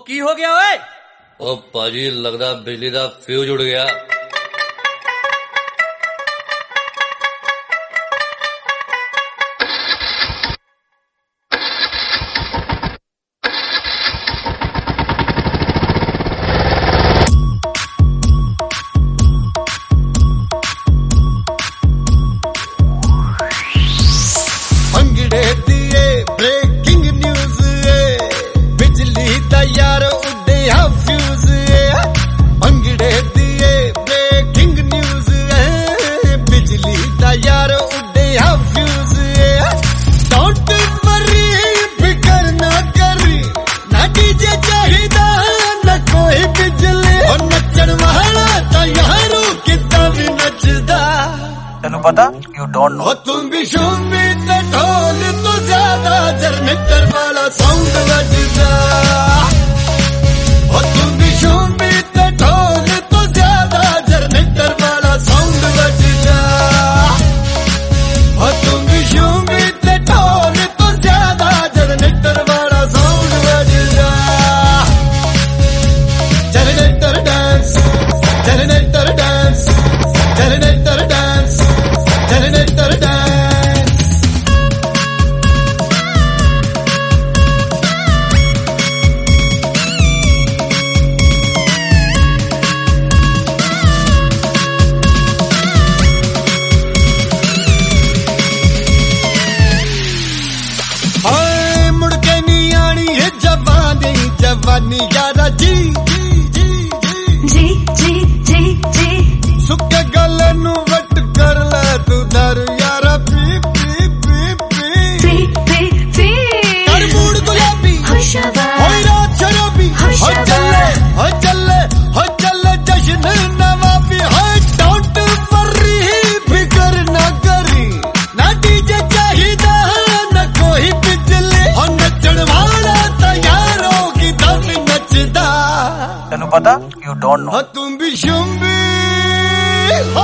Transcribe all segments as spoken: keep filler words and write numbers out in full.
की हो गया ओए? ओ पाजी लगदा बिजली दा फ्यूज उड़ गया। अंगड़े दिए ब्रेकिंग न्यूज बिजली दा यार उड़िया फ्यूज। अंगड़े दिए ब्रेकिंग न्यूज बिजली दा यार उड़िया फ्यूज। डोंट वरी फिकर ना करी ना डीजे चाहिदा ना कोई बिजली और नचण वाला ता यारो किदा भी नचदा। तेनू पता यू डोंट नो तुम भी शुम्बी ते ढोल तो ज्यादा जनरेटर वाला साउंड बजदा। और तुम भी शुम्बी ते ढोल तो ज्यादा जनरेटर वाला साउंड बजदा। और तुम भी शुम्बी ते ढोल तो ज्यादा जनरेटर वाला साउंड बजदा। Generator dance generator dance generator dance generator dance. हाय मुड़ के नहीं आनी है जवानी जवानी यारा जी जी जी जी जी जी। सुके गले नू वट कर ले तू दर यारा पी पी पी पी पी पी पी। कर मूड गुलाबी होशबाज होई रात शराबी हो चले हो चले हो चले जश्न नवाबी। हो डोंट वरी फिकर ना करी ना डीजे चाहिदा ना कोई बिजली। हो नचण वाला ता यारो की दम नचदा। तेनू पता यू डोंट नो हो तुम भी शुम्बी हो।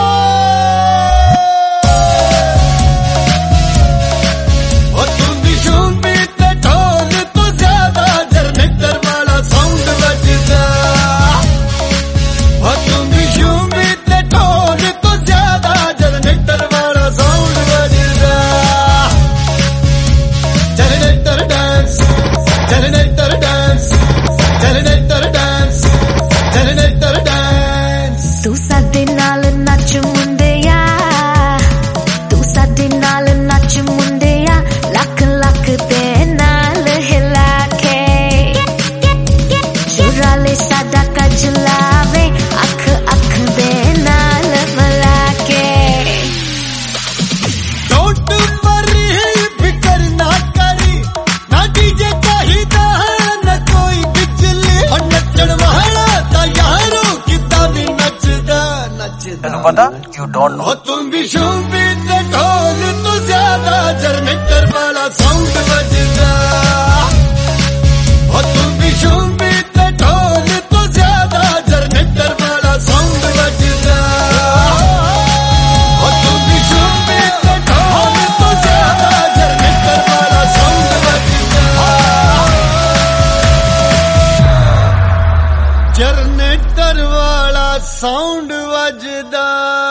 हो तुम भी शुम्बी ते ढोल तो ज्यादा जनरेटर वाला साउंड बजदा। हो तुम भी शुम्बी ते ढोल तो ज्यादा जनरेटर वाला साउंड बजदा। Generator dance generator dance generator dance generator dance. तू साडे नाल नच मुंडिया तू साडे नाल नच मुंडिया लख लख दे नाल हिला के। चुरा ले साडा कजलावे अख अख दे नाल मिला के। डोंट वरी फिकर ना करी ना डीजे चाहिदा ना कोई बिजली। और नचण वाला ता यारो किदा भी नचदा नचदा। तेनू पता यू डोंट नो हो तुम भी शुम्बी ते ढोल तो ज्यादा जनरेटर वाला साउंड बजदा। हो तुम भी शुम्बी ते ढोल तो ज्यादा जनरेटर वाला साउंड बजदा। हो तुम भी शुम्बी ते ढोल तो ज्यादा जनरेटर वाला साउंड बजदा। जनरेटर वाला साउंड बजदा।